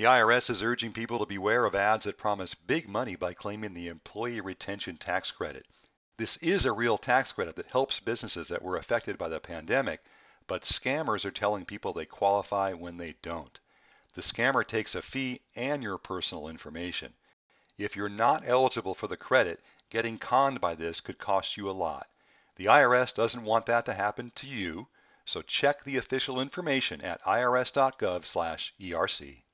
The IRS is urging people to beware of ads that promise big money by claiming the Employee Retention Tax Credit. This is a real tax credit that helps businesses that were affected by the pandemic, but scammers are telling people they qualify when they don't. The scammer takes a fee and your personal information. If you're not eligible for the credit, getting conned by this could cost you a lot. The IRS doesn't want that to happen to you, so check the official information at irs.gov/ERC.